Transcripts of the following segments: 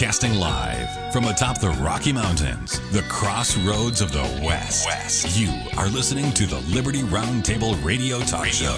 Broadcasting live from atop the Rocky Mountains, the crossroads of the West. You are listening to the Liberty Roundtable Radio Talk Show.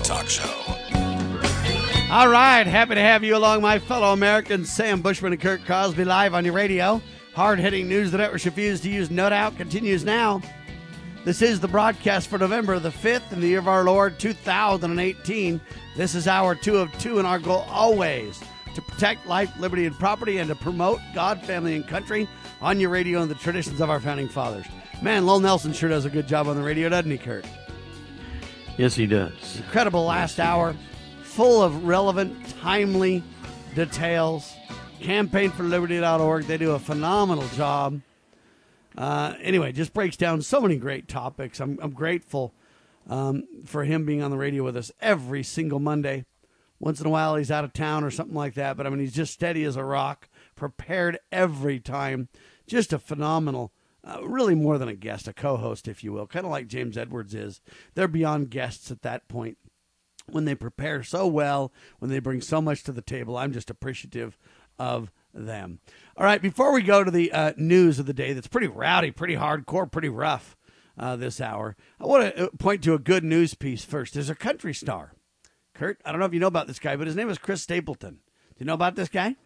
All right, happy to have you along, my fellow Americans. Sam Bushman and Kurt Crosby live on your radio. Hard-hitting news the networks refuse to use, no doubt, continues now. This is the broadcast for November the 5th in the year of our Lord, 2018. This is hour 2 of 2, and our goal always to protect life, liberty, and property, and to promote God, family, and country on your radio and the traditions of our founding fathers. Man, Lowell Nelson sure does a good job on the radio, doesn't he, Kurt? Yes, he does. Incredible last hour, full of relevant, timely details. CampaignForLiberty.org, they do a phenomenal job. Anyway, just breaks down so many great topics. I'm grateful for him being on the radio with us every single Monday. Once in a while he's out of town or something like that, but I mean, he's just steady as a rock, prepared every time. Just a phenomenal, really more than a guest, a co-host, if you will, kind of like James Edwards is. They're beyond guests at that point. When they prepare so well, when they bring so much to the table, I'm just appreciative of them. All right, before we go to the news of the day that's pretty rowdy, pretty hardcore, pretty rough this hour, I want to point to a good news piece first. There's a country star. Kurt, I don't know if you know about this guy, but his name is Chris Stapleton. Do you know about this guy?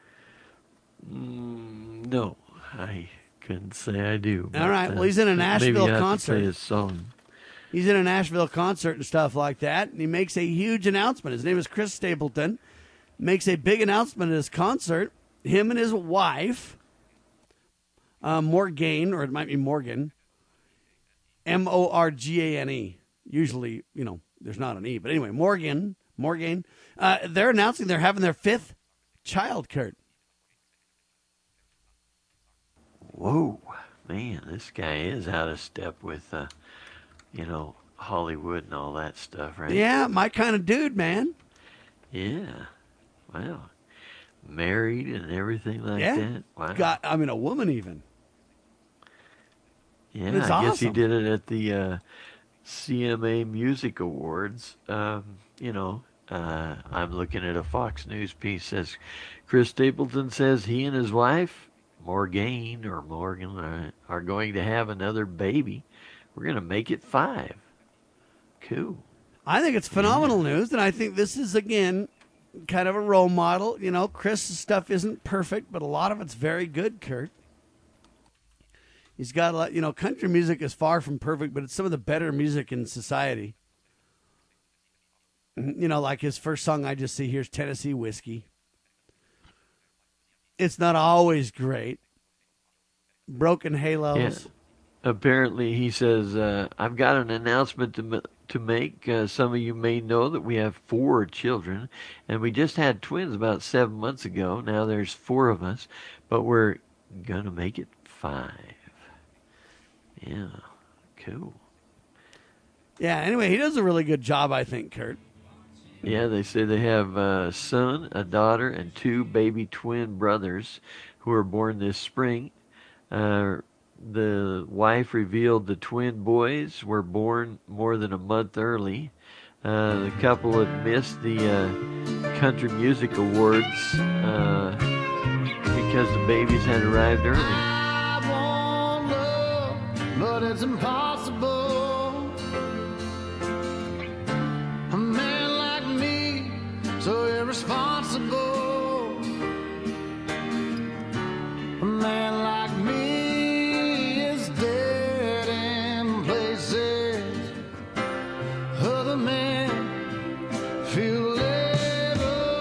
No, I couldn't say I do. All right, well, he's in a Nashville concert. Maybe I have to say his song. He's in a Nashville concert and stuff like that, and he makes a huge announcement. His name is Chris Stapleton. Makes a big announcement at his concert. Him and his wife, Morgane, or it might be Morgan, Morgane. Usually, you know, there's not an E, but anyway, Morgane. They're announcing they're having their 5th child, Kurt. Whoa, man, this guy is out of step with, Hollywood and all that stuff, right? Yeah, my kind of dude, man. Yeah, wow. Married and everything like that? Wow. A woman even. Yeah, it's I awesome. guess he did it at the CMA Music Awards. I'm looking at a Fox News piece. Says Chris Stapleton says he and his wife, Morgan, are going to have another baby. We're going to make it 5. Cool. I think it's phenomenal news, and I think this is, again, kind of a role model. You know, Chris's stuff isn't perfect, but a lot of it's very good, Kurt. He's got a lot, country music is far from perfect, but it's some of the better music in society. Like his first song I just see here's Tennessee Whiskey. It's not always great. Broken Halos. Yeah. Apparently, he says, I've got an announcement to make. Some of you may know that we have 4 children, and we just had twins about 7 months ago. Now there's 4 of us, but we're going to make it 5. Yeah, cool. Yeah, anyway, he does a really good job, I think, Kurt. Yeah, they say they have a son, a daughter, and 2 baby twin brothers who were born this spring. The wife revealed the twin boys were born more than a month early. The couple had missed the Country Music Awards because the babies had arrived early. I want love, but it's impossible. A man like me, so irresponsible. A man like me is dead in places other men feel liberated.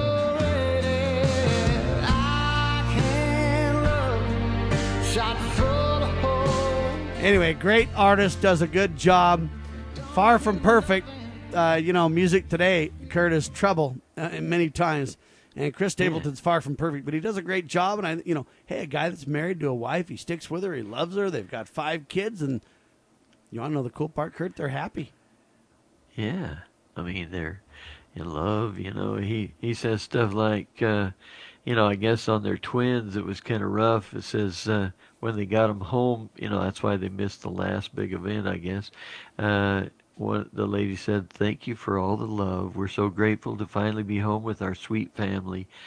I can't love, shot full of hope. Anyway, great artist, does a good job. Far from perfect. Music today, Kurt, is trouble many times. And Chris Stapleton's far from perfect, but he does a great job. And a guy that's married to a wife, he sticks with her, he loves her. They've got 5 kids, and you want to know the cool part, Kurt? They're happy. Yeah, I mean, they're in love. He says stuff like, I guess on their twins it was kind of rough. It says when they got them home, that's why they missed the last big event, I guess. The lady said, "Thank you for all the love. We're so grateful to finally be home with our sweet family.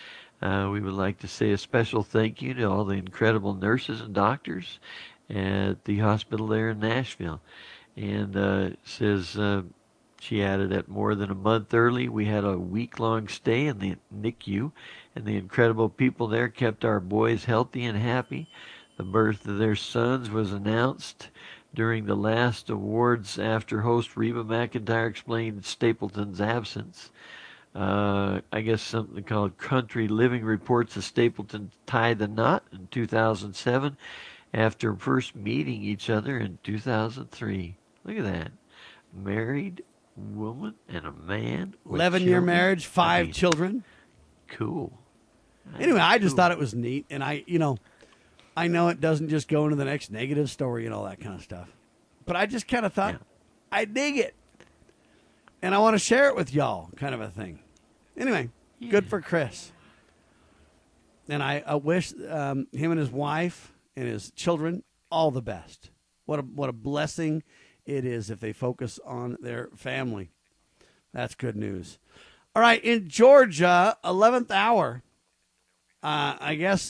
We would like to say a special thank you to all the incredible nurses and doctors at the hospital there in Nashville. And says she added that more than a month early, we had a week-long stay in the NICU, and the incredible people there kept our boys healthy and happy. The birth of their sons was announced during the last awards after host Reba McEntire explained Stapleton's absence. I guess something called Country Living reports that Stapleton tied the knot in 2007 after first meeting each other in 2003. Look at that. Married woman and a man with 11-year children. marriage, 5 I mean, children. Cool. Anyway, I just Cool. thought it was neat, and I know it doesn't just go into the next negative story and all that kind of stuff, but I just kind of thought, Yeah. I dig it, and I want to share it with y'all, kind of a thing. Anyway, good for Chris, and I wish him and his wife and his children all the best. What a blessing it is if they focus on their family. That's good news. All right, in Georgia, 11th hour. I guess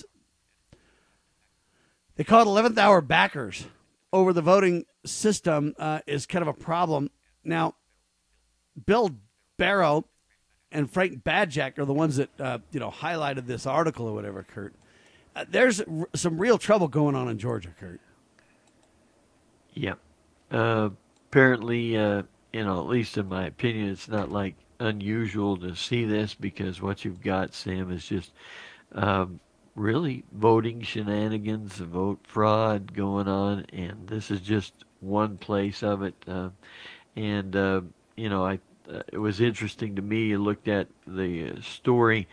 they call it 11th hour backers over the voting system is kind of a problem. Now, Bill Barrow and Frank Badjack are the ones that highlighted this article or whatever, Kurt. There's some real trouble going on in Georgia, Kurt. Yeah. Apparently, at least in my opinion, it's not like unusual to see this because what you've got, Sam, is just really voting shenanigans, vote fraud going on, and this is just one place of it. It was interesting to me. I looked at the story.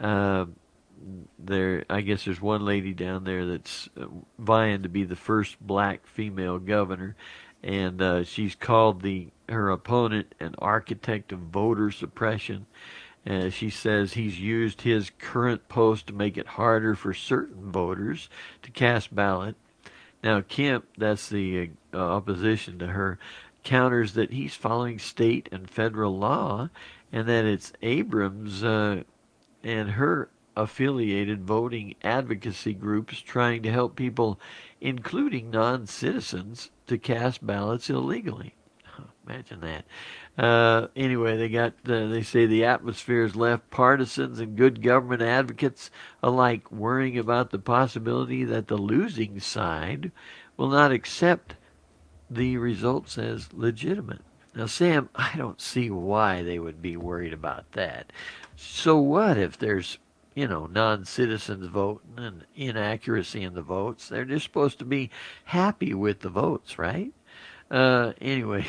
There, I guess there's one lady down there that's vying to be the first black female governor, and she's called her opponent an architect of voter suppression. She says he's used his current post to make it harder for certain voters to cast ballot. Now, Kemp, that's the opposition to her, counters that he's following state and federal law, and that it's Abrams and her affiliated voting advocacy groups trying to help people, including non-citizens, to cast ballots illegally. Imagine that. Anyway, they say the atmosphere has left partisans and good government advocates alike worrying about the possibility that the losing side will not accept the results as legitimate. Now, Sam, I don't see why they would be worried about that. So what if there's, non-citizens voting and inaccuracy in the votes? They're just supposed to be happy with the votes, right? Anyway,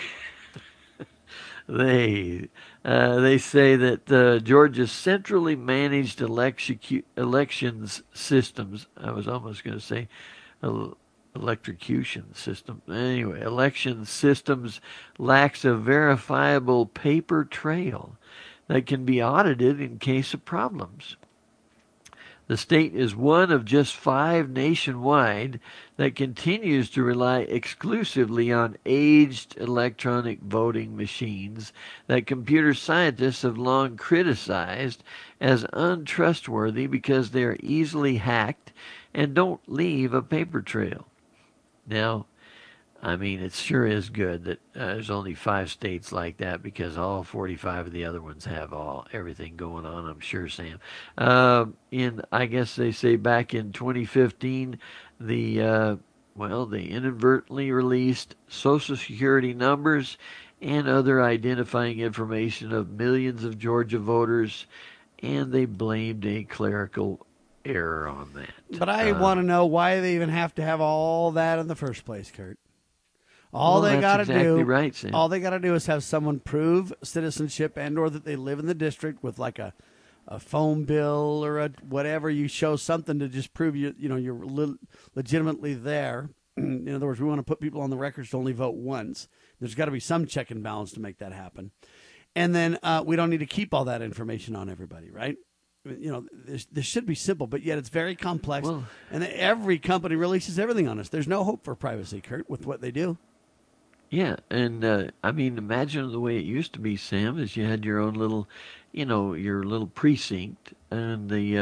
they say that Georgia's centrally managed elections systems, I was almost going to say electrocution system. Anyway, election systems lacks a verifiable paper trail that can be audited in case of problems. The state is one of just 5 nationwide that continues to rely exclusively on aged electronic voting machines that computer scientists have long criticized as untrustworthy because they are easily hacked and don't leave a paper trail. Now, I mean, it sure is good that there's only 5 states like that because all 45 of the other ones have everything going on, I'm sure, Sam. I guess they say back in 2015, they inadvertently released Social Security numbers and other identifying information of millions of Georgia voters, and they blamed a clerical error on that. But I want to know why they even have to have all that in the first place, Kurt. All they got to do, right, Sam. All they got to do is have someone prove citizenship and/or that they live in the district with like a phone bill or a whatever. You show something to just prove you're legitimately there. In other words, we want to put people on the records to only vote once. There's got to be some check and balance to make that happen. And then we don't need to keep all that information on everybody, right? This should be simple, but yet it's very complex. Well, and every company releases everything on us. There's no hope for privacy, Kurt, with what they do. Yeah, and imagine the way it used to be, Sam, is you had your own little, your little precinct, and the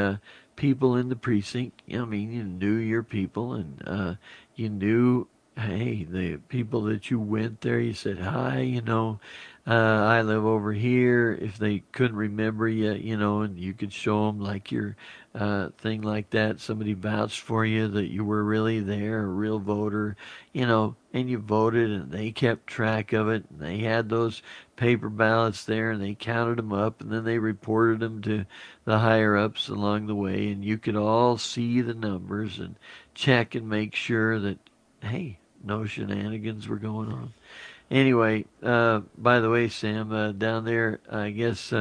people in the precinct. I mean, you knew your people, and you knew, hey, the people that you went there, you said, hi, I live over here. If they couldn't remember you, and you could show them like your thing like that, somebody vouched for you that you were really there, a real voter, and you voted, and they kept track of it, and they had those paper ballots there, and they counted them up, and then they reported them to the higher ups along the way, and you could all see the numbers and check and make sure that, hey, no shenanigans were going on. Anyway, by the way, Sam, down there, I guess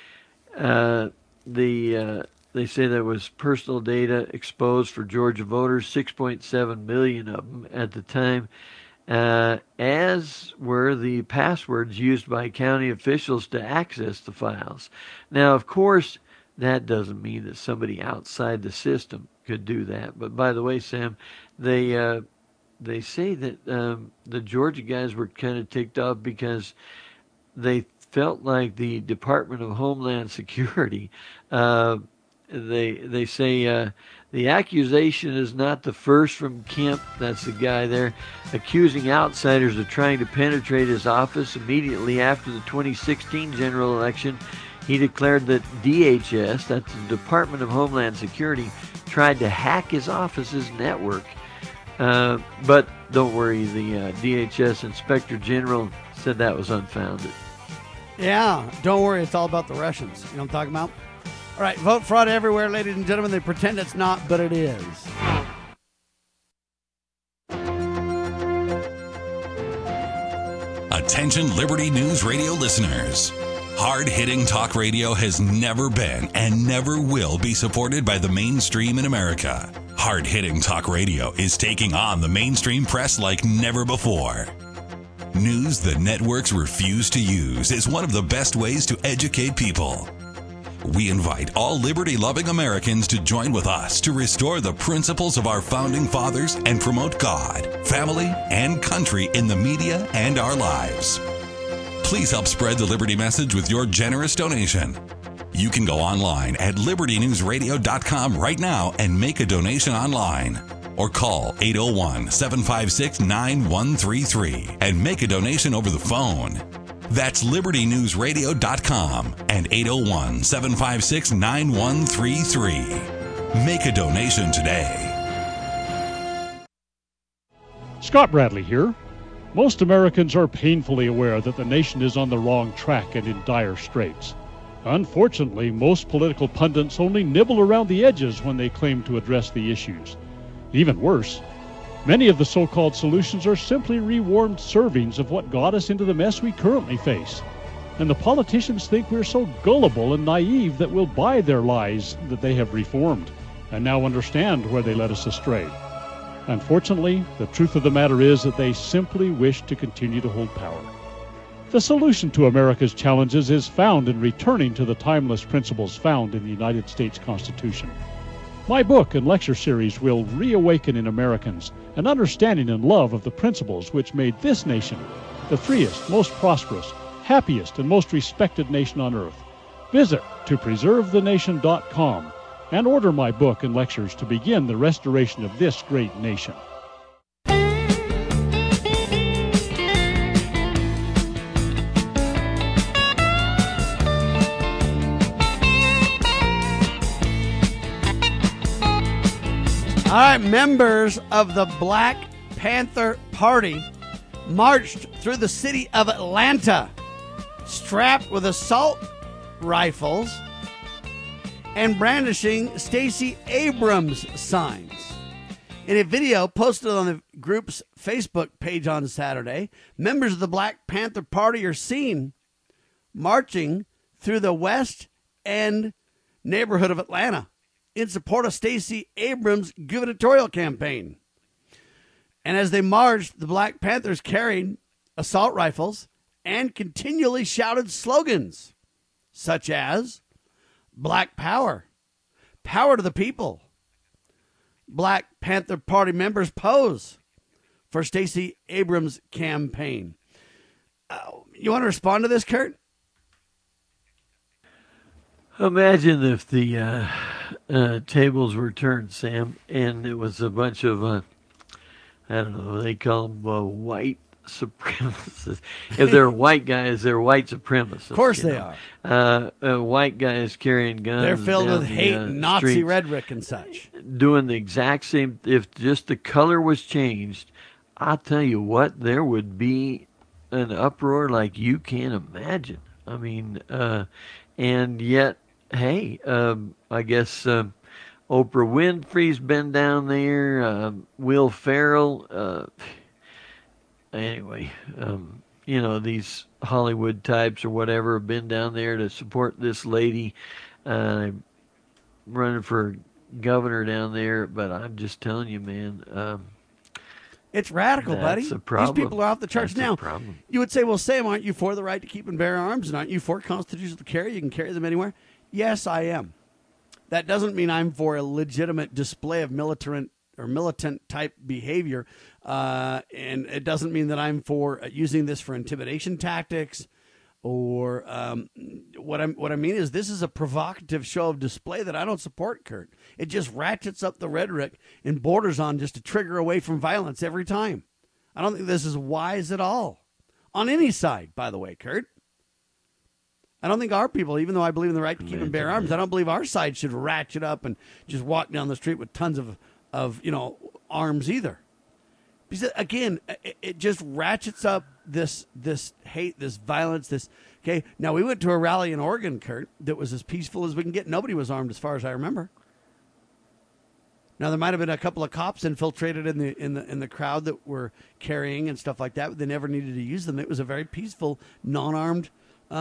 they say there was personal data exposed for Georgia voters, 6.7 million of them at the time, as were the passwords used by county officials to access the files. Now, of course, that doesn't mean that somebody outside the system could do that. But by the way, Sam, they say that the Georgia guys were kind of ticked off because they felt like the Department of Homeland Security, they say the accusation is not the first from Kemp, that's the guy there, accusing outsiders of trying to penetrate his office. Immediately after the 2016 general election, he declared that DHS, that's the Department of Homeland Security, tried to hack his office's network. But don't worry, the DHS Inspector General said that was unfounded. Yeah, don't worry, it's all about the Russians. You know what I'm talking about? All right, vote fraud everywhere, ladies and gentlemen. They pretend it's not, but it is. Attention Liberty News Radio listeners. Hard-hitting talk radio has never been and never will be supported by the mainstream in America. Hard-hitting talk radio is taking on the mainstream press like never before. News the networks refuse to use is one of the best ways to educate people. We invite all liberty-loving Americans to join with us to restore the principles of our founding fathers and promote God, family, and country in the media and our lives. Please help spread the Liberty message with your generous donation. You can go online at libertynewsradio.com right now and make a donation online. Or call 801-756-9133 and make a donation over the phone. That's libertynewsradio.com and 801-756-9133. Make a donation today. Scott Bradley here. Most Americans are painfully aware that the nation is on the wrong track and in dire straits. Unfortunately, most political pundits only nibble around the edges when they claim to address the issues. Even worse, many of the so-called solutions are simply rewarmed servings of what got us into the mess we currently face. And the politicians think we're so gullible and naive that we'll buy their lies that they have reformed and now understand where they led us astray. Unfortunately, the truth of the matter is that they simply wish to continue to hold power. The solution to America's challenges is found in returning to the timeless principles found in the United States Constitution. My book and lecture series will reawaken in Americans an understanding and love of the principles which made this nation the freest, most prosperous, happiest, and most respected nation on earth. Visit topreservethenation.com and order my book and lectures to begin the restoration of this great nation. All right, members of the Black Panther Party marched through the city of Atlanta, strapped with assault rifles and brandishing Stacey Abrams signs. In a video posted on the group's Facebook page on Saturday, members of the Black Panther Party are seen marching through the West End neighborhood of Atlanta in support of Stacey Abrams' gubernatorial campaign. And as they marched, the Black Panthers carried assault rifles and continually shouted slogans such as Black Power, Power to the People. Black Panther Party members pose for Stacey Abrams' campaign. You want to respond to this, Kurt? Imagine if the tables were turned, Sam, and it was a bunch of, I don't know, they call them white supremacists. If they're white guys, they're white supremacists. Of course they are. White guys carrying guns. They're filled down with the, hate and Nazi streets, rhetoric and such. doing the exact same. If just the color was changed, I'll tell you what, there would be an uproar like you can't imagine. I mean, and yet, hey, I guess Oprah Winfrey's been down there. Will Ferrell. Anyway, these Hollywood types or whatever have been down there to support this lady running for governor down there. But I'm just telling you, man. It's radical, buddy. That's a problem. These people are off the charts That's a now. problem. You would say, well, Sam, aren't you for the right to keep and bear arms? And aren't you for constitutional carry? You can carry them anywhere. Yes, I am. That doesn't mean I'm for a legitimate display of militant type behavior. And it doesn't mean that I'm for using this for intimidation tactics or what I mean is this is a provocative show of display that I don't support, Kurt. It just ratchets up the rhetoric and borders on just to trigger away from violence every time. I don't think this is wise at all on any side, by the way, Kurt. I don't think our people, even though I believe in the right to keep and bear arms, I don't believe our side should ratchet up and just walk down the street with tons of arms either. Because again, it just ratchets up this hate, this violence, okay. Now we went to a rally in Oregon, Kurt, that was as peaceful as we can get. Nobody was armed as far as I remember. Now there might have been a couple of cops infiltrated in the crowd that were carrying and stuff like that, but they never needed to use them. It was a very peaceful, non-armed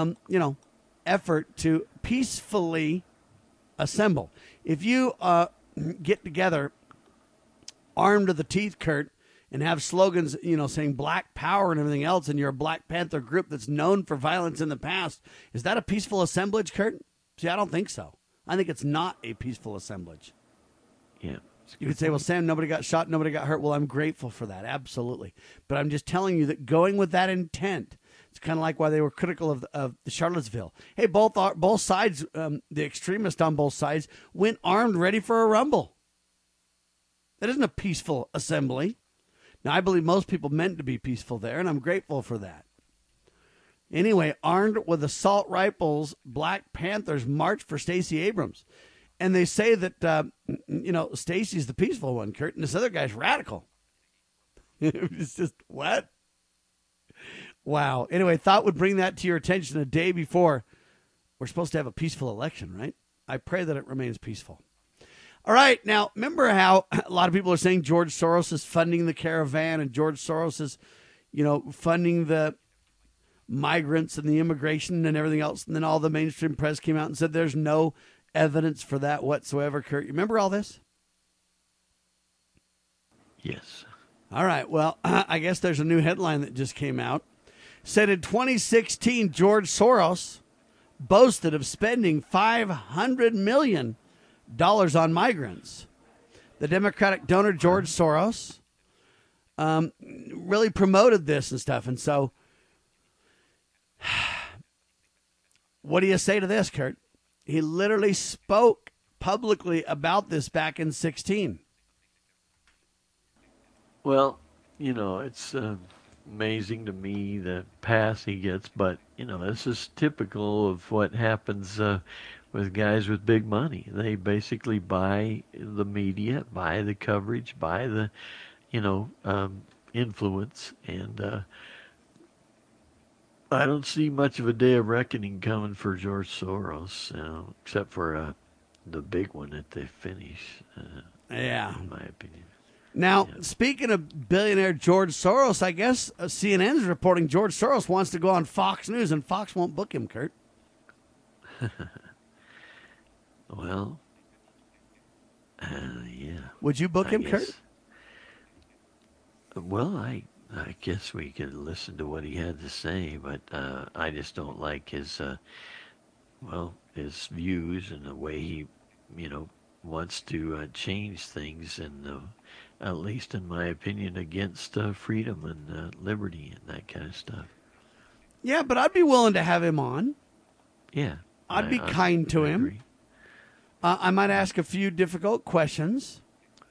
effort to peacefully assemble. If you get together armed to the teeth, Kurt, and have slogans, saying Black Power and everything else, and you're a Black Panther group that's known for violence in the past, is that a peaceful assemblage, Kurt? See, I don't think so. I think it's not a peaceful assemblage. Yeah. You could say, well, Sam, nobody got shot, nobody got hurt. Well, I'm grateful for that, absolutely. But I'm just telling you that going with that intent, it's kind of like why they were critical of the Charlottesville. Hey, both sides, the extremists on both sides, went armed, ready for a rumble. That isn't a peaceful assembly. Now, I believe most people meant to be peaceful there, and I'm grateful for that. Anyway, armed with assault rifles, Black Panthers marched for Stacey Abrams. And they say that, Stacey's the peaceful one, Kurt, and this other guy's radical. It's just, what? Wow. Anyway, thought would bring that to your attention a day before we're supposed to have a peaceful election, right? I pray that it remains peaceful. All right. Now, remember how a lot of people are saying George Soros is funding the caravan and George Soros is, funding the migrants and the immigration and everything else. And then all the mainstream press came out and said there's no evidence for that whatsoever, Kurt. You remember all this? Yes. All right. Well, I guess there's a new headline that just came out. Said in 2016, George Soros boasted of spending $500 million on migrants. The Democratic donor George Soros really promoted this and stuff. And so what do you say to this, Kurt? He literally spoke publicly about this back in 2016. Well, it's amazing to me the pass he gets, but, this is typical of what happens with guys with big money. They basically buy the media, buy the coverage, buy the, influence. And I don't see much of a day of reckoning coming for George Soros, except for the big one that they finish, Yeah. in my opinion. Now, speaking of billionaire George Soros, I guess CNN's reporting George Soros wants to go on Fox News, and Fox won't book him, Kurt. Well, yeah. Would you book him, Kurt? Well, I guess we could listen to what he had to say, but I just don't like his views and the way he, wants to change things, and at least in my opinion, against freedom and liberty and that kind of stuff. Yeah, but I'd be willing to have him on. Yeah. I'd be kind to him. agree. I might ask a few difficult questions.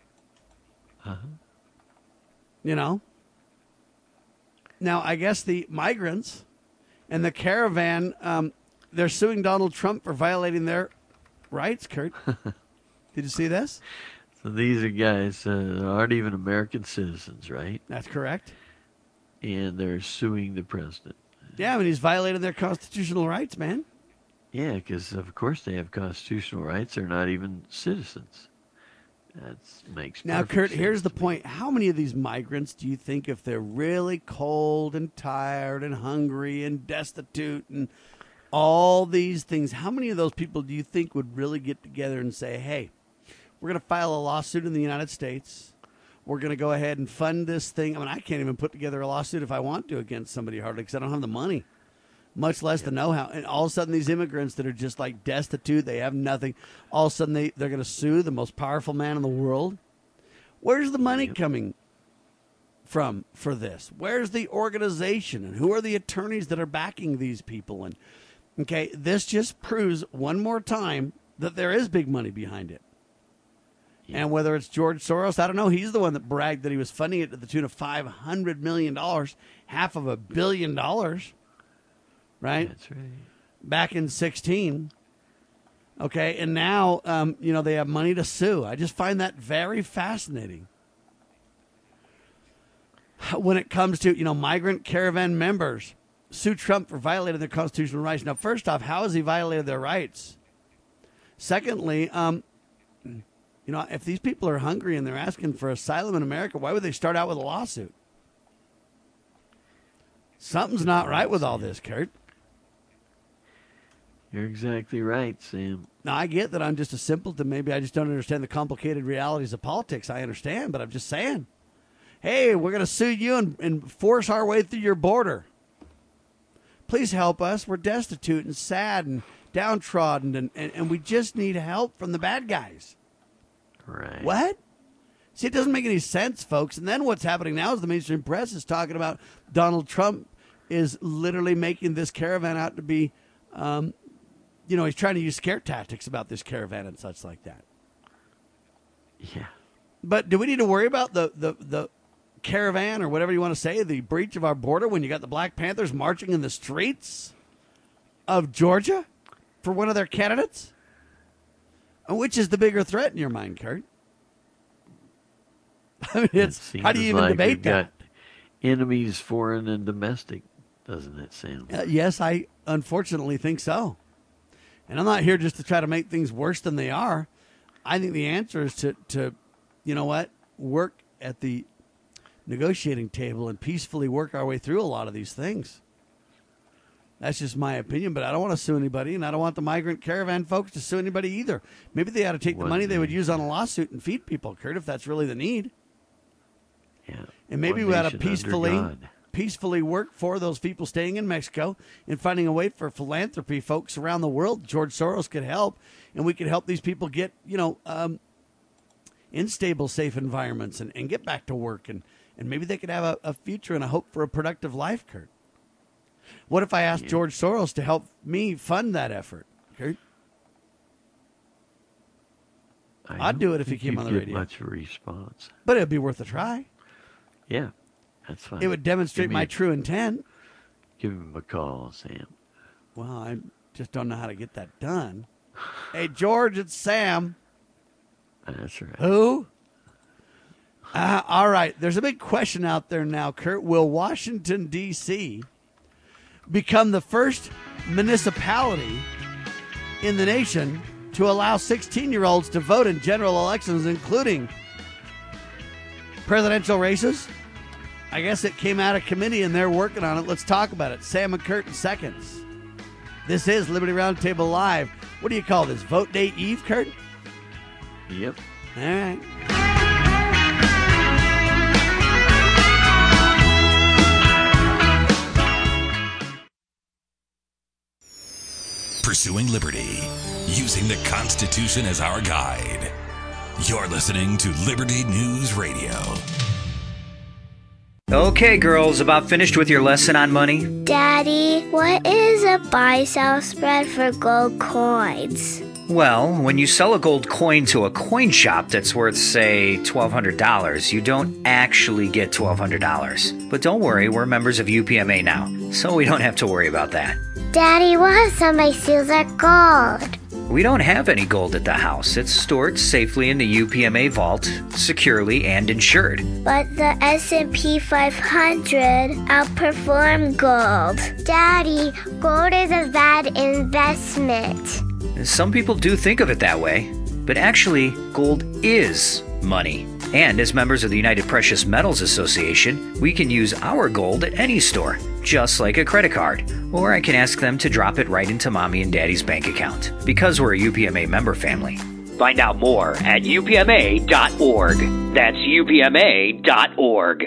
You know? Now, I guess the migrants and the caravan, they're suing Donald Trump for violating their rights, Kurt. Did you see this? So these are guys that aren't even American citizens, right? That's correct. And they're suing the president. Yeah, I mean, he's violated their constitutional rights, man. Yeah, because of course they have constitutional rights. They're not even citizens. That makes Now, perfect Kurt, sense here's the to me. point. How many of these migrants do you think, if they're really cold and tired and hungry and destitute and all these things, how many of those people do you think would really get together and say, hey, we're going to file a lawsuit in the United States. We're going to go ahead and fund this thing. I mean, I can't even put together a lawsuit if I want to against somebody hardly because I don't have the money, much less the know-how. And all of a sudden, these immigrants that are just like destitute, they have nothing, all of a sudden they're going to sue the most powerful man in the world. Where's the money coming from for this? Where's the organization? And who are the attorneys that are backing these people? And okay, this just proves one more time that there is big money behind it. And whether it's George Soros, I don't know. He's the one that bragged that he was funding it to the tune of $500 million, $500 million, right? That's right. Back in 2016. Okay, and now, they have money to sue. I just find that very fascinating. When it comes to, migrant caravan members sue Trump for violating their constitutional rights. Now, first off, how has he violated their rights? Secondly, if these people are hungry and they're asking for asylum in America, why would they start out with a lawsuit? Something's not right with all this, Kurt. You're exactly right, Sam. Now, I get that I'm just a simpleton. Maybe I just don't understand the complicated realities of politics. I understand, but I'm just saying. Hey, we're going to sue you and force our way through your border. Please help us. We're destitute and sad and downtrodden, and we just need help from the bad guys. Right. What? See, it doesn't make any sense, folks. And then what's happening now is the mainstream press is talking about Donald Trump is literally making this caravan out to be, he's trying to use scare tactics about this caravan and such like that. Yeah. But do we need to worry about the caravan or whatever you want to say, the breach of our border when you got the Black Panthers marching in the streets of Georgia for one of their candidates? Which is the bigger threat in your mind, Kurt? I mean, how do you even debate that? Got enemies, foreign and domestic, doesn't it, Sam? Yes, I unfortunately think so. And I'm not here just to try to make things worse than they are. I think the answer is to work at the negotiating table and peacefully work our way through a lot of these things. That's just my opinion, but I don't want to sue anybody, and I don't want the migrant caravan folks to sue anybody either. Maybe they ought to take the money they would use on a lawsuit and feed people, Kurt, if that's really the need. Yeah. And maybe we ought to peacefully work for those people staying in Mexico and finding a way for philanthropy folks around the world. George Soros could help, and we could help these people get, in stable, safe environments and get back to work, and maybe they could have a future and a hope for a productive life, Kurt. What if I asked George Soros to help me fund that effort, Kurt? I'd do it if he came on the radio. Much of a response, but it'd be worth a try. Yeah, that's fine. It would demonstrate my true intent. Give him a call, Sam. Well, I just don't know how to get that done. Hey, George, it's Sam. That's right. Who? All right. There's a big question out there now, Kurt. Will Washington, D.C. become the first municipality in the nation to allow 16-year-olds to vote in general elections, including presidential races? I guess it came out of committee and they're working on it. Let's talk about it. Sam and Kurt in seconds. This is Liberty Roundtable Live. What do you call this? Vote Day Eve, Kurt? Yep. All right. Pursuing liberty, using the Constitution as our guide. You're listening to Liberty News Radio. Okay, girls, about finished with your lesson on money? Daddy, what is a buy-sell spread for gold coins? Well, when you sell a gold coin to a coin shop that's worth, say, $1,200, you don't actually get $1,200. But don't worry, we're members of UPMA now, so we don't have to worry about that. Daddy, what if somebody steals our gold? We don't have any gold at the house. It's stored safely in the UPMA vault, securely and insured. But the S&P 500 outperformed gold. Daddy, gold is a bad investment. Some people do think of it that way, but actually, gold is money. And as members of the United Precious Metals Association, we can use our gold at any store, just like a credit card. Or I can ask them to drop it right into Mommy and Daddy's bank account, because we're a UPMA member family. Find out more at upma.org. That's upma.org.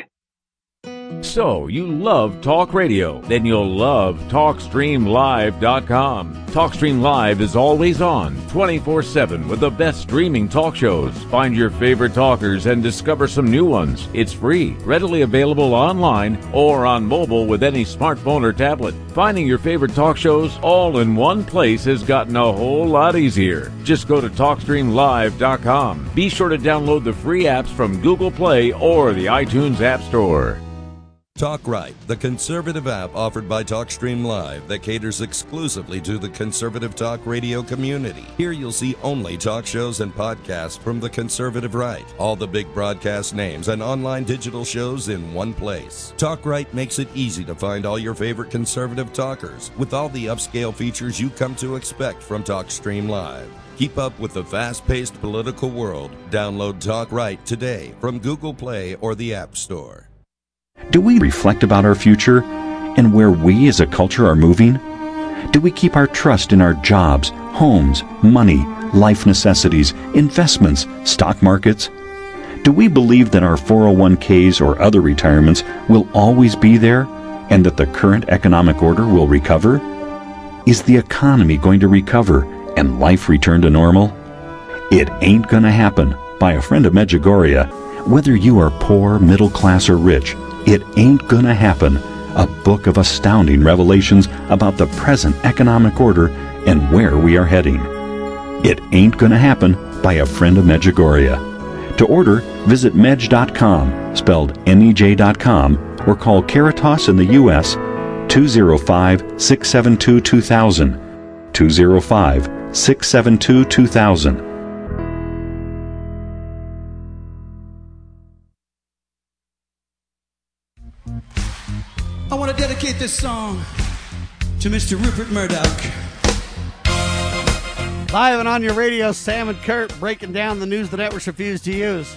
So, you love talk radio? Then you'll love TalkStreamLive.com. TalkStream Live is always on, 24/7, with the best streaming talk shows. Find your favorite talkers and discover some new ones. It's free, readily available online or on mobile with any smartphone or tablet. Finding your favorite talk shows all in one place has gotten a whole lot easier. Just go to TalkStreamLive.com. Be sure to download the free apps from Google Play or the iTunes App Store. Talk Right, the conservative app offered by TalkStream Live that caters exclusively to the conservative talk radio community. Here you'll see only talk shows and podcasts from the conservative right, all the big broadcast names and online digital shows in one place. Talk Right makes it easy to find all your favorite conservative talkers with all the upscale features you come to expect from TalkStream Live. Keep up with the fast-paced political world. Download Talk Right today from Google Play or the App Store. Do we reflect about our future and where we as a culture are moving? Do we keep our trust in our jobs, homes, money, life necessities, investments, stock markets? Do we believe that our 401ks or other retirements will always be there and that the current economic order will recover? Is the economy going to recover and life return to normal? It Ain't Gonna Happen by a friend of Medjugorje. Whether you are poor, middle class, or rich, It Ain't Gonna Happen, a book of astounding revelations about the present economic order and where we are heading. It Ain't Gonna Happen by a friend of Medjugorje. To order, visit Medj.com, spelled MEJ.com, or call Caritas in the U.S. 205-672-2000, 205-672-2000. I want to dedicate this song to Mr. Rupert Murdoch. Live and on your radio, Sam and Kurt breaking down the news the networks refuse to use.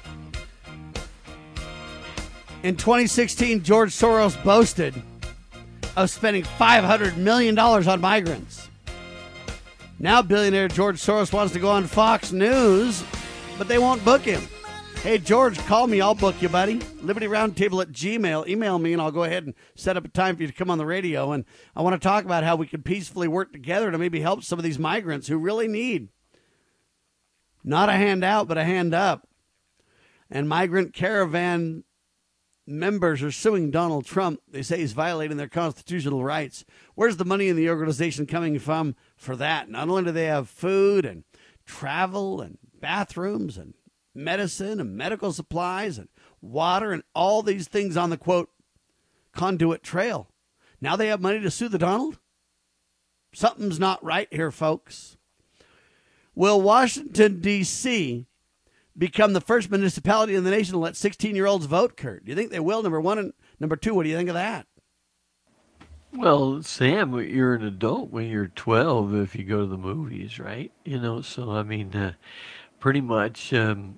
In 2016, George Soros boasted of spending $500 million on migrants. Now billionaire George Soros wants to go on Fox News, but they won't book him. Hey, George, call me. I'll book you, buddy. LibertyRoundtable@gmail. Email me, and I'll go ahead and set up a time for you to come on the radio. And I want to talk about how we can peacefully work together to maybe help some of these migrants who really need not a handout, but a hand up. And Migrant Caravan members are suing Donald Trump. They say he's violating their constitutional rights. Where's the money in the organization coming from for that? Not only do they have food and travel and bathrooms and medicine and medical supplies and water and all these things on the, quote, conduit trail. Now they have money to sue the Donald? Something's not right here, folks. Will Washington, D.C. become the first municipality in the nation to let 16-year-olds vote, Kurt? Do you think they will, number one? And number two, what do you think of that? Well, Sam, you're an adult when you're 12 if you go to the movies, right? You know, so, I mean, pretty much,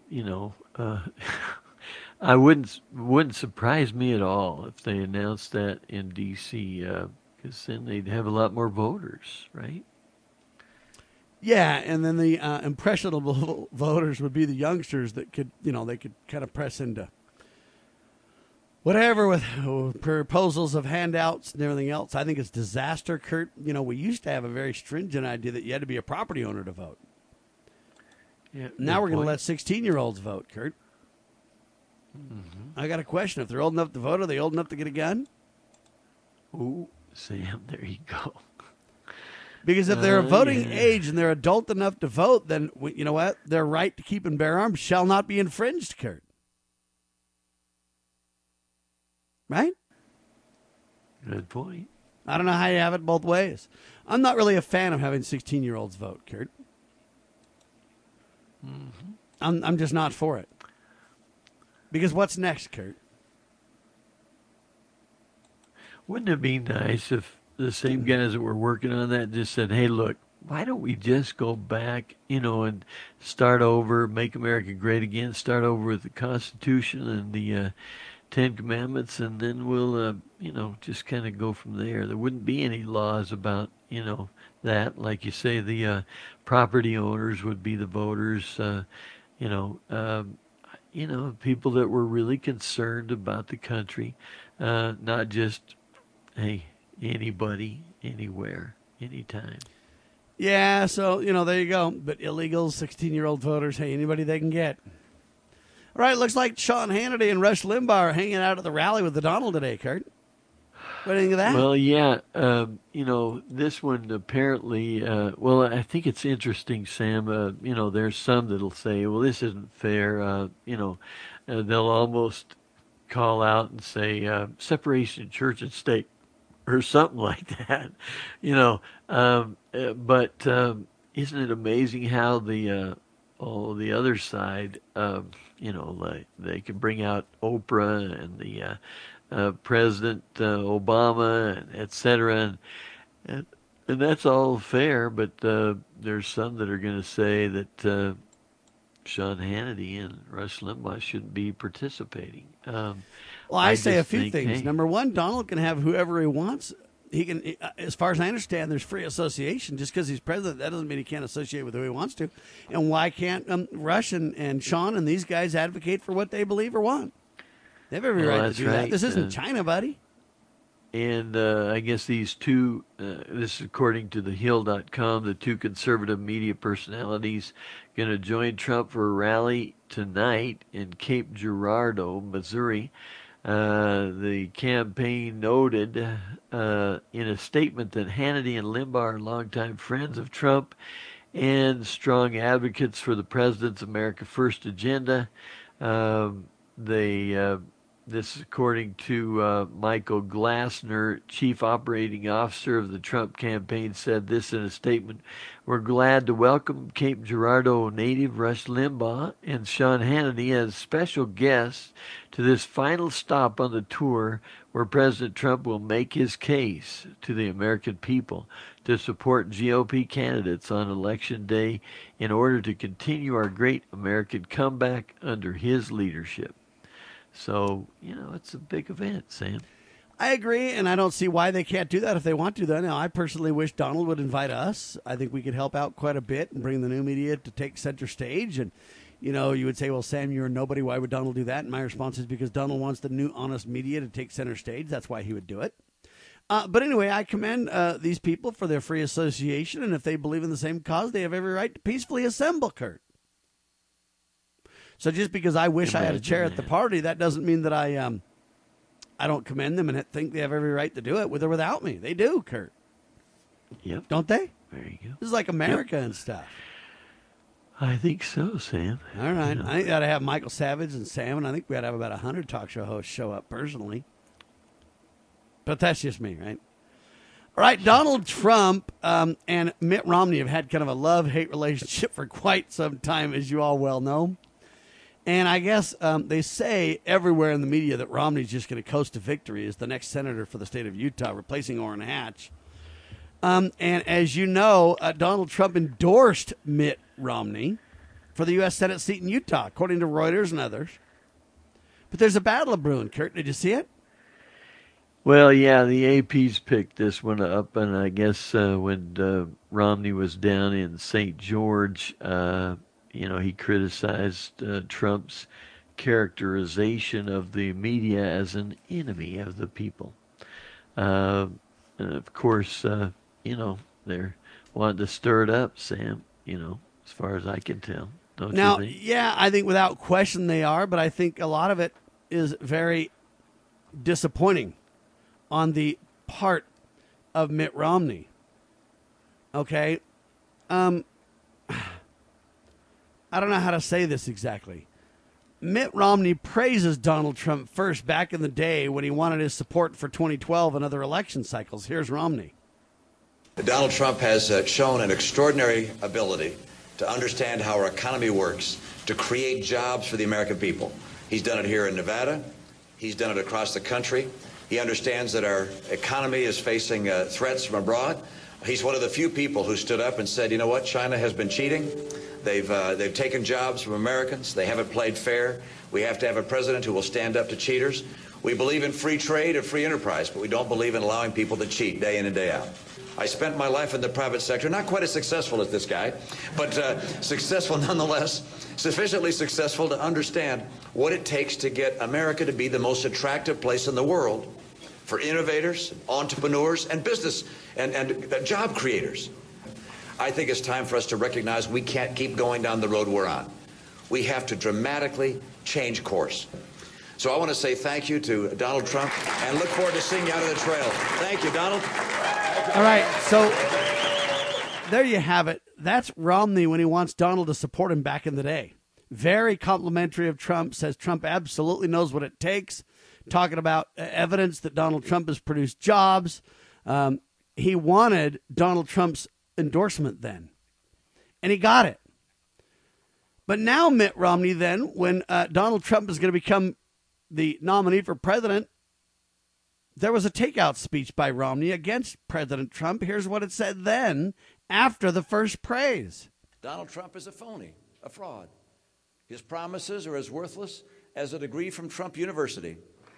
I wouldn't surprise me at all if they announced that in D.C., because then they'd have a lot more voters, right? Yeah, and then the impressionable voters would be the youngsters that could, they could kind of press into whatever with proposals of handouts and everything else. I think it's disaster, Kurt. We used to have a very stringent idea that you had to be a property owner to vote. Yeah, now we're going to let 16-year-olds vote, Kurt. Mm-hmm. I got a question. If they're old enough to vote, are they old enough to get a gun? Ooh, Sam, there you go. Because if they're a voting age and they're adult enough to vote, then you know what? Their right to keep and bear arms shall not be infringed, Kurt. Right? Good point. I don't know how you have it both ways. I'm not really a fan of having 16-year-olds vote, Kurt. I'm just not for it. Because what's next, Kurt? Wouldn't it be nice if the same guys that were working on that just said, hey, look, why don't we just go back, and start over, make America great again, start over with the Constitution and the Ten Commandments, and then we'll, just kind of go from there. There wouldn't be any laws about, that. Like you say, the property owners would be the voters, people that were really concerned about the country, not just, hey, anybody, anywhere, anytime. Yeah, so, there you go. But illegals, 16-year-old voters, hey, anybody they can get. All right, looks like Sean Hannity and Rush Limbaugh are hanging out at the rally with the Donald today, Kurt. What do you think of that? Well, yeah, this one apparently, I think it's interesting, Sam. There's some that'll say, well, this isn't fair. They'll almost call out and say separation of church and state or something like that, but isn't it amazing how the other side, like they can bring out Oprah and the President Obama, and et cetera, and that's all fair, but there's some that are going to say that Sean Hannity and Rush Limbaugh shouldn't be participating. Well, I say a few things. Hey. Number one, Donald can have whoever he wants. He can, as far as I understand, there's free association. Just because he's president, that doesn't mean he can't associate with who he wants to. And why can't Rush and Sean and these guys advocate for what they believe or want? They have every right to do that. This isn't China, buddy. And I guess these two, this is according to thehill.com, the two conservative media personalities going to join Trump for a rally tonight in Cape Girardeau, Missouri. The campaign noted in a statement that Hannity and Limbaugh are longtime friends of Trump and strong advocates for the president's America First agenda. This is according to Michael Glassner, chief operating officer of the Trump campaign, said this in a statement. We're glad to welcome Cape Girardeau native Rush Limbaugh and Sean Hannity as special guests to this final stop on the tour where President Trump will make his case to the American people to support GOP candidates on Election Day in order to continue our great American comeback under his leadership. So, it's a big event, Sam. I agree, and I don't see why they can't do that if they want to. Now, I personally wish Donald would invite us. I think we could help out quite a bit and bring the new media to take center stage. And, you would say, well, Sam, you're nobody. Why would Donald do that? And my response is because Donald wants the new honest media to take center stage. That's why he would do it. But anyway, I commend these people for their free association. And if they believe in the same cause, they have every right to peacefully assemble, Kurt. So just because I wish I had a chair at the party, that doesn't mean that I don't commend them and think they have every right to do it with or without me. They do, Kurt. Yep. Don't they? There you go. This is like America and stuff. I think so, Sam. All right. I think we ought to have Michael Savage and Sam, and I think we ought to have about 100 talk show hosts show up personally. But that's just me, right? All right, Donald Trump and Mitt Romney have had kind of a love-hate relationship for quite some time, as you all well know. And I guess they say everywhere in the media that Romney's just going to coast to victory as the next senator for the state of Utah, replacing Orrin Hatch. And as you know, Donald Trump endorsed Mitt Romney for the U.S. Senate seat in Utah, according to Reuters and others. But there's a battle brewing, Kurt. Did you see it? Well, yeah, the AP's picked this one up, and I guess when Romney was down in St. George, he criticized Trump's characterization of the media as an enemy of the people. And of course, they're wanting to stir it up, Sam, as far as I can tell. Don't you think? Yeah, I think without question they are, but I think a lot of it is very disappointing on the part of Mitt Romney. Okay? I don't know how to say this exactly. Mitt Romney praises Donald Trump first back in the day when he wanted his support for 2012 and other election cycles. Here's Romney. Donald Trump has shown an extraordinary ability to understand how our economy works, to create jobs for the American people. He's done it here in Nevada. He's done it across the country. He understands that our economy is facing threats from abroad. He's one of the few people who stood up and said, you know what, China has been cheating. They've taken jobs from Americans. They haven't played fair. We have to have a president who will stand up to cheaters. We believe in free trade and free enterprise, but we don't believe in allowing people to cheat day in and day out. I spent my life in the private sector, not quite as successful as this guy, but successful nonetheless, sufficiently successful to understand what it takes to get America to be the most attractive place in the world for innovators, entrepreneurs, and business and job creators. I think it's time for us to recognize we can't keep going down the road we're on. We have to dramatically change course. So I want to say thank you to Donald Trump and look forward to seeing you out of the trail. Thank you, Donald. All right, so there you have it. That's Romney when he wants Donald to support him back in the day. Very complimentary of Trump, says Trump absolutely knows what it takes, talking about evidence that Donald Trump has produced jobs. He wanted Donald Trump's endorsement then, and he got it. But now Mitt Romney then, when Donald Trump is going to become the nominee for president, there was a takeout speech by Romney against President Trump. Here's what it said then, after the first praise. Donald Trump is a phony, a fraud. His promises are as worthless as a degree from Trump University.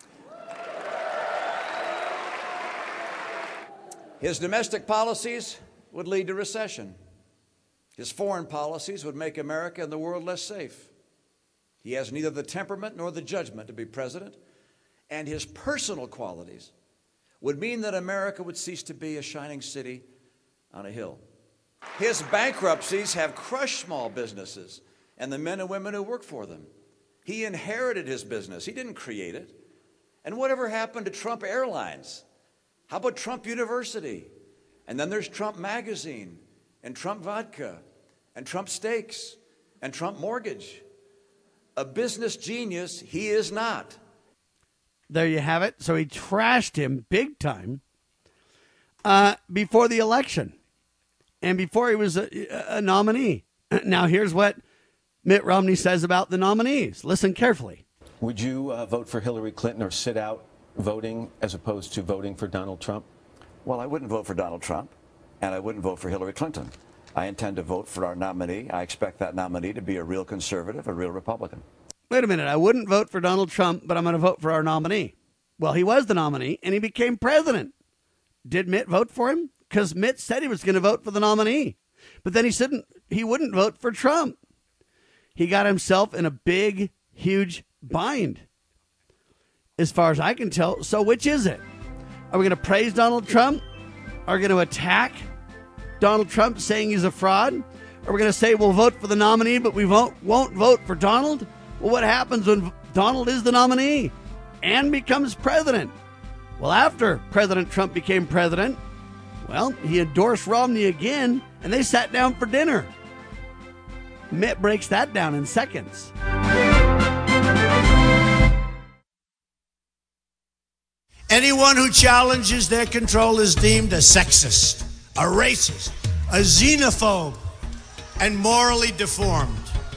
His domestic policies would lead to recession. His foreign policies would make America and the world less safe. He has neither the temperament nor the judgment to be president, and his personal qualities would mean that America would cease to be a shining city on a hill. His bankruptcies have crushed small businesses and the men and women who work for them. He inherited his business. He didn't create it. And whatever happened to Trump Airlines? How about Trump University? And then there's Trump Magazine, and Trump Vodka, and Trump Steaks, and Trump Mortgage. A business genius he is not. There you have it. So he trashed him big time before the election and before he was a nominee. Now, here's what Mitt Romney says about the nominees. Listen carefully. Would you vote for Hillary Clinton or sit out voting as opposed to voting for Donald Trump? Well, I wouldn't vote for Donald Trump, and I wouldn't vote for Hillary Clinton. I intend to vote for our nominee. I expect that nominee to be a real conservative, a real Republican. Wait a minute. I wouldn't vote for Donald Trump, but I'm going to vote for our nominee. Well, he was the nominee, and he became president. Did Mitt vote for him? Because Mitt said he was going to vote for the nominee. But then he said he wouldn't vote for Trump. He got himself in a big, huge bind, as far as I can tell. So which is it? Are we going to praise Donald Trump? Are we going to attack Donald Trump, saying he's a fraud? Are we going to say we'll vote for the nominee, but we won't vote for Donald? Well, what happens when Donald is the nominee and becomes president? Well, after President Trump became president, well, he endorsed Romney again, and they sat down for dinner. Mitt breaks that down in seconds. Anyone who challenges their control is deemed a sexist, a racist, a xenophobe, and morally deformed.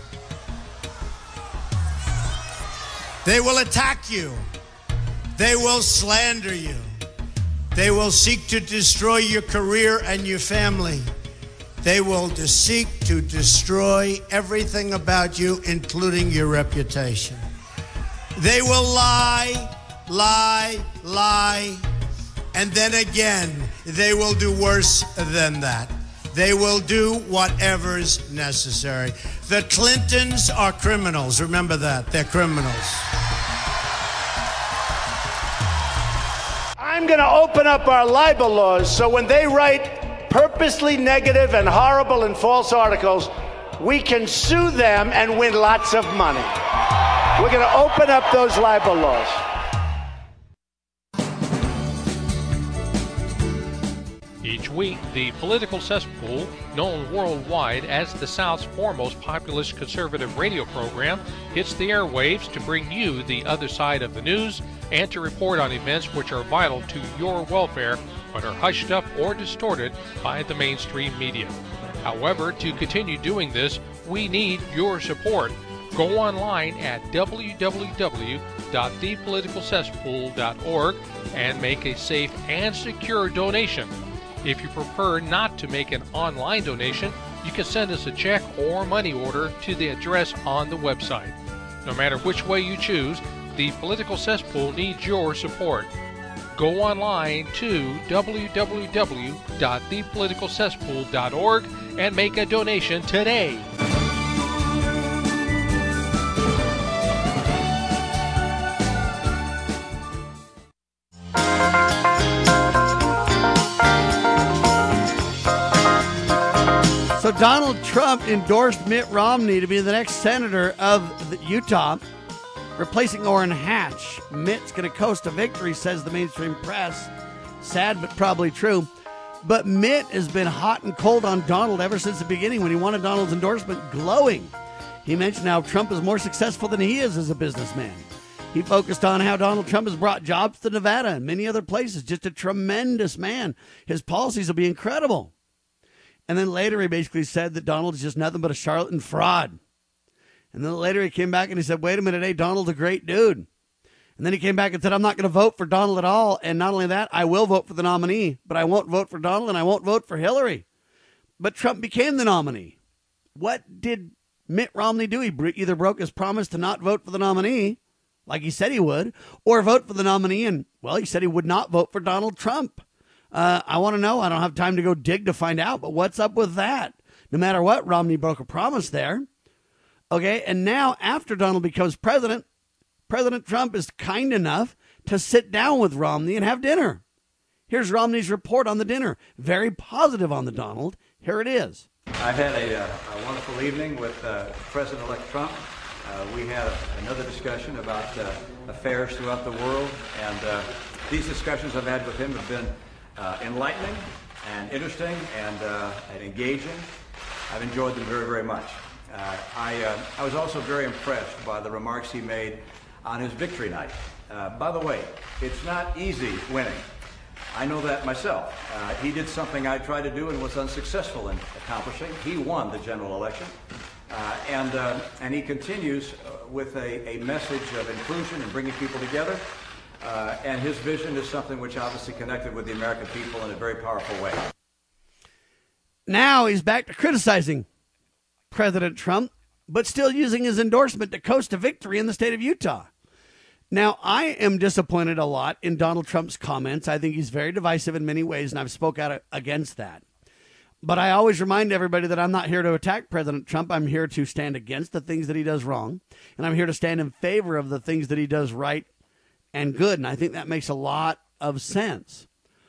They will attack you. They will slander you. They will seek to destroy your career and your family. They will seek to destroy everything about you, including your reputation. They will lie, and then again, they will do worse than that. They will do whatever's necessary. The Clintons are criminals. Remember that. They're criminals. I'm going to open up our libel laws so when they write purposely negative and horrible and false articles, we can sue them and win lots of money. We're going to open up those libel laws. Each week, the Political Cesspool, known worldwide as the South's foremost populist conservative radio program, hits the airwaves to bring you the other side of the news and to report on events which are vital to your welfare but are hushed up or distorted by the mainstream media. However, to continue doing this, we need your support. Go online at www.thepoliticalcesspool.org and make a safe and secure donation. If you prefer not to make an online donation, you can send us a check or money order to the address on the website. No matter which way you choose, the Political Cesspool needs your support. Go online to www.thepoliticalcesspool.org and make a donation today. So Donald Trump endorsed Mitt Romney to be the next senator of Utah, replacing Orrin Hatch. Mitt's going to coast a victory, says the mainstream press. Sad, but probably true. But Mitt has been hot and cold on Donald ever since the beginning when he wanted Donald's endorsement, glowing. He mentioned how Trump is more successful than he is as a businessman. He focused on how Donald Trump has brought jobs to Nevada and many other places. Just a tremendous man. His policies will be incredible. And then later he basically said that Donald is just nothing but a charlatan fraud. And then later he came back and he said, wait a minute, hey, Donald's a great dude. And then he came back and said, I'm not going to vote for Donald at all. And not only that, I will vote for the nominee, but I won't vote for Donald and I won't vote for Hillary. But Trump became the nominee. What did Mitt Romney do? He either broke his promise to not vote for the nominee, like he said he would, or vote for the nominee. And, well, he said he would not vote for Donald Trump. I want to know. I don't have time to go dig to find out, but what's up with that? No matter what, Romney broke a promise there. Okay, and now after Donald becomes president, President Trump is kind enough to sit down with Romney and have dinner. Here's Romney's report on the dinner. Very positive on the Donald. Here it is. I've had a wonderful evening with President-elect Trump. We had another discussion about affairs throughout the world, and these discussions I've had with him have been enlightening and interesting and engaging. I've enjoyed them very, very much. I was also very impressed by the remarks he made on his victory night. By the way, it's not easy winning. I know that myself. He did something I tried to do and was unsuccessful in accomplishing. He won the general election. And he continues with a message of inclusion and bringing people together. And his vision is something which obviously connected with the American people in a very powerful way. Now he's back to criticizing President Trump, but still using his endorsement to coast to victory in the state of Utah. Now, I am disappointed a lot in Donald Trump's comments. I think he's very divisive in many ways, and I've spoke out against that. But I always remind everybody that I'm not here to attack President Trump. I'm here to stand against the things that he does wrong, and I'm here to stand in favor of the things that he does right and good, and I think that makes a lot of sense.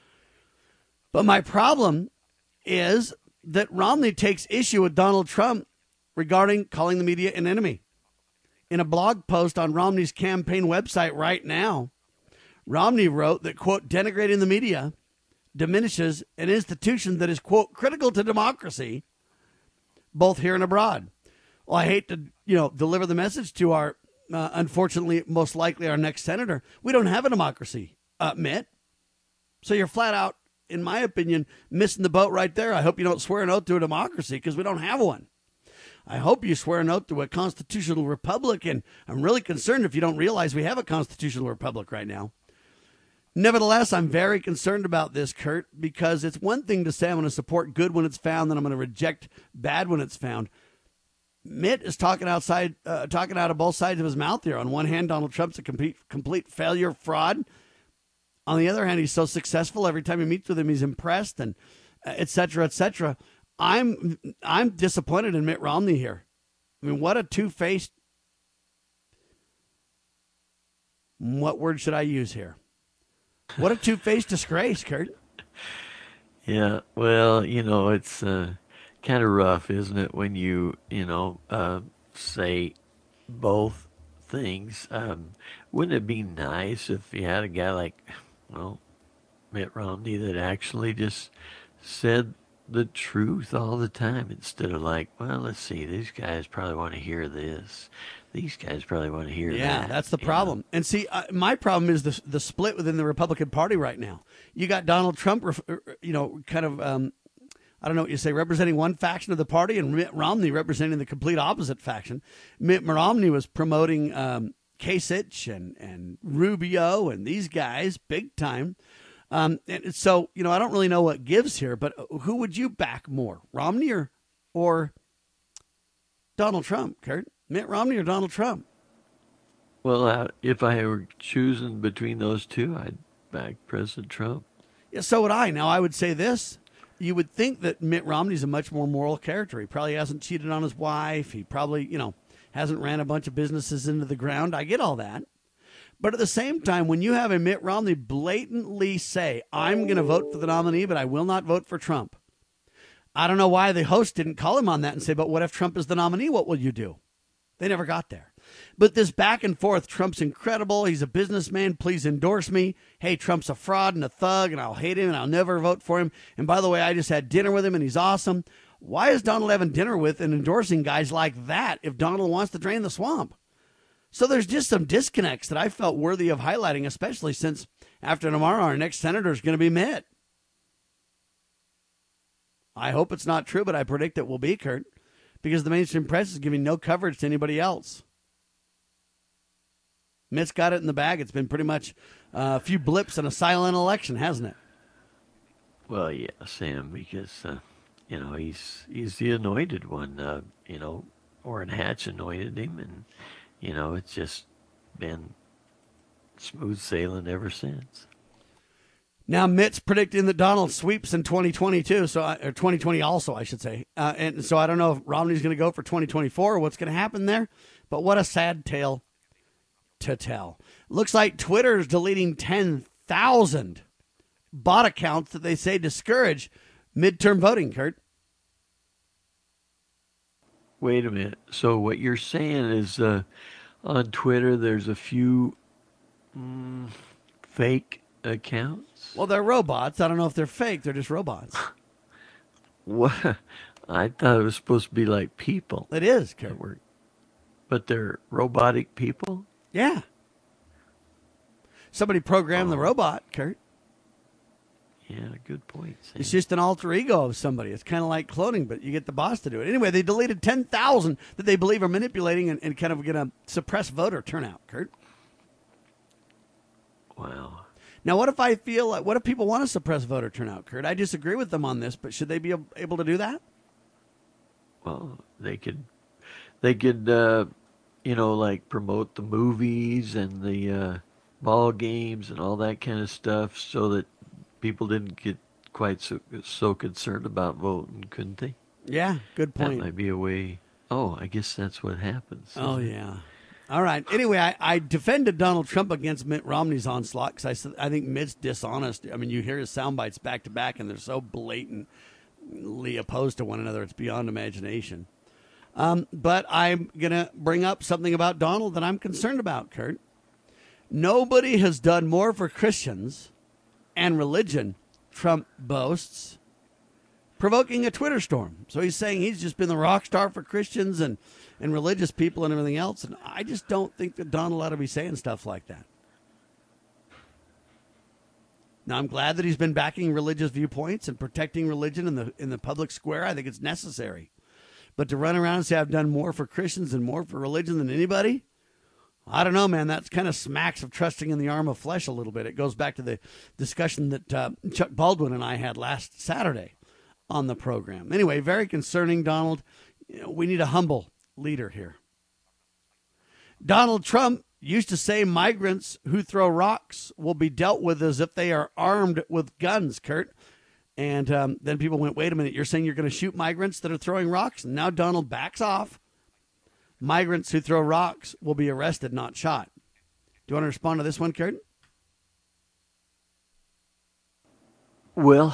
But my problem is that Romney takes issue with Donald Trump regarding calling the media an enemy. In a blog post on Romney's campaign website right now, Romney wrote that, quote, denigrating the media diminishes an institution that is, quote, critical to democracy, both here and abroad. Well, I hate to, deliver the message to our, unfortunately, most likely our next senator. We don't have a democracy, Mitt. So you're flat out, in my opinion, missing the boat right there. I hope you don't swear an oath to a democracy because we don't have one. I hope you swear an oath to a constitutional republic, and I'm really concerned if you don't realize we have a constitutional republic right now. Nevertheless, I'm very concerned about this, Kurt, because it's one thing to say I'm going to support good when it's found, and I'm going to reject bad when it's found. Mitt is talking out of both sides of his mouth here. On one hand, Donald Trump's a complete failure, fraud. On the other hand, he's so successful. Every time he meets with him, he's impressed, and et cetera, et cetera. I'm disappointed in Mitt Romney here. I mean, what a two-faced... What word should I use here? What a two-faced disgrace, Kurt. Yeah, well, it's kind of rough, isn't it, when you, say both things. Wouldn't it be nice if you had a guy like, Mitt Romney that actually just said the truth all the time instead of like, well, let's see, these guys probably want to hear this. These guys probably want to hear that. Yeah, that's the problem. And see, my problem is the split within the Republican Party right now. You got Donald Trump, kind of, I don't know what you say, representing one faction of the party, and Mitt Romney representing the complete opposite faction. Mitt Romney was promoting Kasich and Rubio and these guys big time. And so, I don't really know what gives here, but who would you back more, Romney or Donald Trump, Kurt? Mitt Romney or Donald Trump? Well, if I were choosing between those two, I'd back President Trump. Yeah, so would I. Now, I would say this. You would think that Mitt Romney's a much more moral character. He probably hasn't cheated on his wife. He probably, hasn't ran a bunch of businesses into the ground. I get all that. But at the same time, when you have a Mitt Romney blatantly say, I'm going to vote for the nominee, but I will not vote for Trump. I don't know why the host didn't call him on that and say, but what if Trump is the nominee? What will you do? They never got there. But this back and forth, Trump's incredible. He's a businessman. Please endorse me. Hey, Trump's a fraud and a thug, and I'll hate him, and I'll never vote for him. And by the way, I just had dinner with him, and he's awesome. Why is Donald having dinner with and endorsing guys like that if Donald wants to drain the swamp? So there's just some disconnects that I felt worthy of highlighting, especially since after tomorrow, our next senator is going to be Mitt. I hope it's not true, but I predict it will be, Kurt, because the mainstream press is giving no coverage to anybody else. Mitt's got it in the bag. It's been pretty much a few blips in a silent election, hasn't it? Well, yeah, Sam, because, he's the anointed one. Orrin Hatch anointed him, and, it's just been smooth sailing ever since. Now, Mitt's predicting that Donald sweeps in 2022, or 2020 also, I should say. And so I don't know if Romney's going to go for 2024 or what's going to happen there, but what a sad tale to tell. Looks like Twitter is deleting 10,000 bot accounts that they say discourage midterm voting, Kurt. Wait a minute. So what you're saying is on Twitter there's a few fake accounts? Well, they're robots. I don't know if they're fake. They're just robots. What? I thought it was supposed to be like people. It is, Kurt. But they're robotic people? Yeah. Somebody programmed the robot, Kurt. Yeah, good point, Sam. It's just an alter ego of somebody. It's kind of like cloning, but you get the boss to do it. Anyway, they deleted 10,000 that they believe are manipulating and kind of going to suppress voter turnout, Kurt. Wow. Now, what if people want to suppress voter turnout, Kurt? I disagree with them on this, but should they be able to do that? Well, they could, like promote the movies and the ball games and all that kind of stuff so that people didn't get quite so concerned about voting, couldn't they? Yeah, good point. That might be a way. Oh, I guess that's what happens. Oh, yeah. All right. Anyway, I defended Donald Trump against Mitt Romney's onslaught because I think Mitt's dishonest. I mean, you hear his sound bites back to back, and they're so blatantly opposed to one another. It's beyond imagination. But I'm going to bring up something about Donald that I'm concerned about, Kurt. Nobody has done more for Christians and religion, Trump boasts, provoking a Twitter storm. So he's saying he's just been the rock star for Christians and religious people and everything else. And I just don't think that Donald ought to be saying stuff like that. Now, I'm glad that he's been backing religious viewpoints and protecting religion in the public square. I think it's necessary. But to run around and say I've done more for Christians and more for religion than anybody, I don't know, man. That's kind of smacks of trusting in the arm of flesh a little bit. It goes back to the discussion that Chuck Baldwin and I had last Saturday on the program. Anyway, very concerning, Donald. We need a humble leader here. Donald Trump used to say migrants who throw rocks will be dealt with as if they are armed with guns, Kurt. And then people went, wait a minute, you're saying you're going to shoot migrants that are throwing rocks? And now Donald backs off. Migrants who throw rocks will be arrested, not shot. Do you want to respond to this one, Kurt? Well,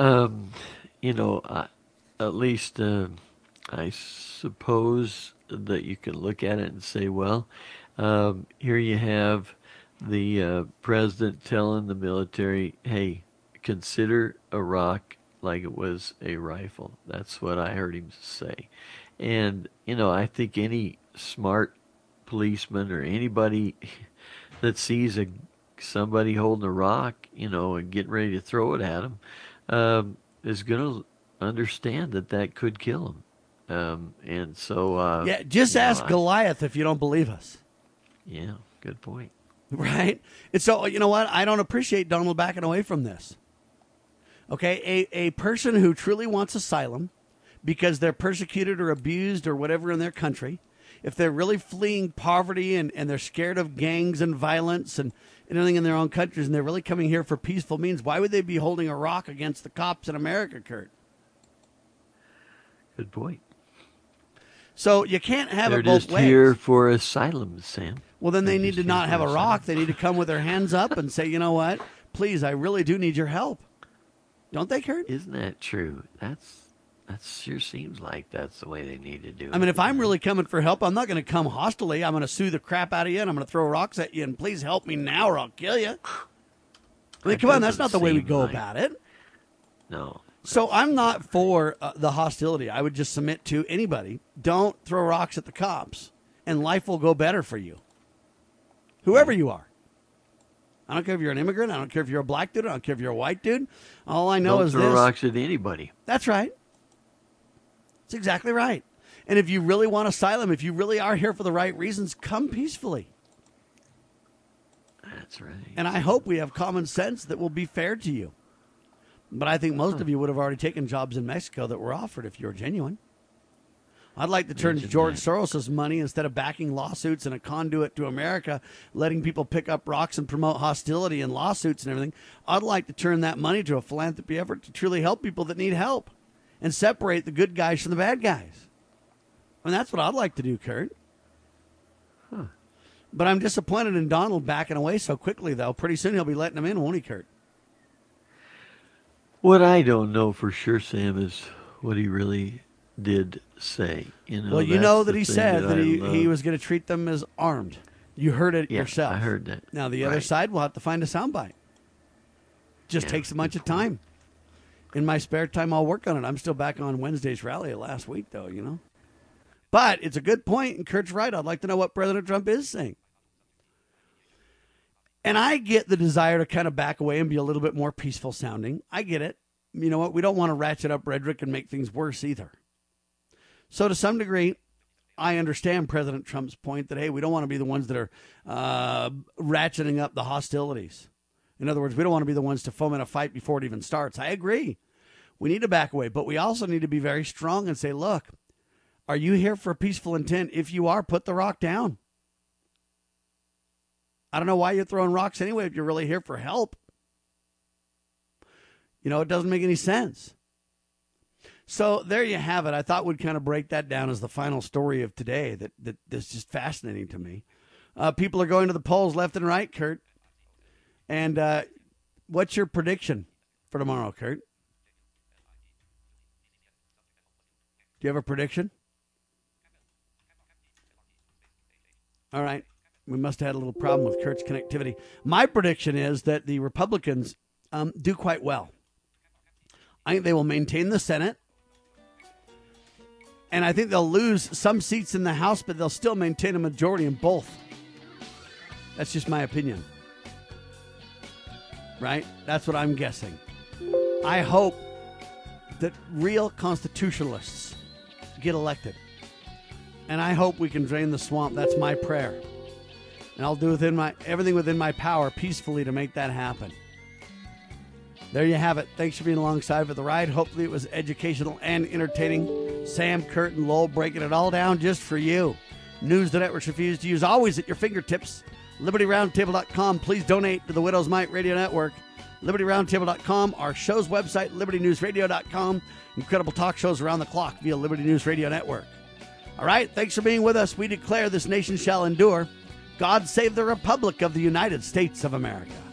at least I suppose that you can look at it and say, well, here you have the president telling the military, hey, consider a rock like it was a rifle. That's what I heard him say. And, I think any smart policeman or anybody that sees somebody holding a rock, and getting ready to throw it at them, is going to understand that could kill him. And so... just ask Goliath if you don't believe us. Yeah, good point. Right? And so, you know what? I don't appreciate Donald backing away from this. Okay? A person who truly wants asylum because they're persecuted or abused or whatever in their country, if they're really fleeing poverty and they're scared of gangs and violence and anything in their own countries and they're really coming here for peaceful means, why would they be holding a rock against the cops in America, Kurt? Good point. So you can't have They're it both just ways. here for asylum, Sam. Well, then they need to not have a asylum. rock. They need to come with their hands up and say, you know what? Please, I really do need your help. Don't they, Kurt? Isn't that true? That sure seems like that's the way they need to do it. I mean, if I'm really coming for help, I'm not going to come hostilely. I'm going to sue the crap out of you, and I'm going to throw rocks at you, and please help me now or I'll kill you. I mean, come on, that's not the way we go about it. No. So I'm not for the hostility. I would just submit to anybody. Don't throw rocks at the cops, and life will go better for you. Whoever you are. I don't care if you're an immigrant. I don't care if you're a black dude. I don't care if you're a white dude. All I know Don't is throw this. rocks at anybody. That's right. That's exactly right. And if you really want asylum, if you really are here for the right reasons, come peacefully. That's right. And I hope we have common sense that will be fair to you. But I think most of you would have already taken jobs in Mexico that were offered if you're genuine. I'd like to turn George Soros' money, instead of backing lawsuits and a conduit to America, letting people pick up rocks and promote hostility and lawsuits and everything. I'd like to turn that money to a philanthropy effort to truly help people that need help and separate the good guys from the bad guys. And that's what I'd like to do, Kurt. But I'm disappointed in Donald backing away so quickly, though. Pretty soon he'll be letting them in, won't he, Kurt? What I don't know for sure, Sam, is what he really did say. Well, you know that he said that he was going to treat them as armed. You heard it yourself. I heard that. Now, the other side, we'll have to find a soundbite. Just takes a bunch of time. In my spare time, I'll work on it. I'm still back on Wednesday's rally last week, though, you know. But it's a good point, and Kurt's right. I'd like to know what President Trump is saying. And I get the desire to kind of back away and be a little bit more peaceful sounding. I get it. You know what? We don't want to ratchet up rhetoric and make things worse either. So to some degree, I understand President Trump's point that, hey, we don't want to be the ones that are ratcheting up the hostilities. In other words, we don't want to be the ones to foment a fight before it even starts. I agree. We need to back away, but we also need to be very strong and say, look, are you here for a peaceful intent? If you are, put the rock down. I don't know why you're throwing rocks anyway if you're really here for help. You know, it doesn't make any sense. So there you have it. I thought we'd kind of break that down as the final story of today that's just fascinating to me. People are going to the polls left and right, Kurt. And what's your prediction for tomorrow, Kurt? Do you have a prediction? All right. We must have had a little problem with Kurt's connectivity. My prediction is that the Republicans do quite well. I think they will maintain the Senate. And I think they'll lose some seats in the House, but they'll still maintain a majority in both. That's just my opinion. Right? That's what I'm guessing. I hope that real constitutionalists get elected. And I hope we can drain the swamp. That's my prayer. And I'll do everything within my power peacefully to make that happen. There you have it. Thanks for being alongside for the ride. Hopefully it was educational and entertaining. Sam, Kurt, and Lowell breaking it all down just for you. News the networks refuse to use, always at your fingertips. LibertyRoundtable.com. Please donate to the Widow's Might Radio Network. LibertyRoundtable.com. Our show's website, LibertyNewsRadio.com. Incredible talk shows around the clock via Liberty News Radio Network. All right, thanks for being with us. We declare this nation shall endure. God save the Republic of the United States of America.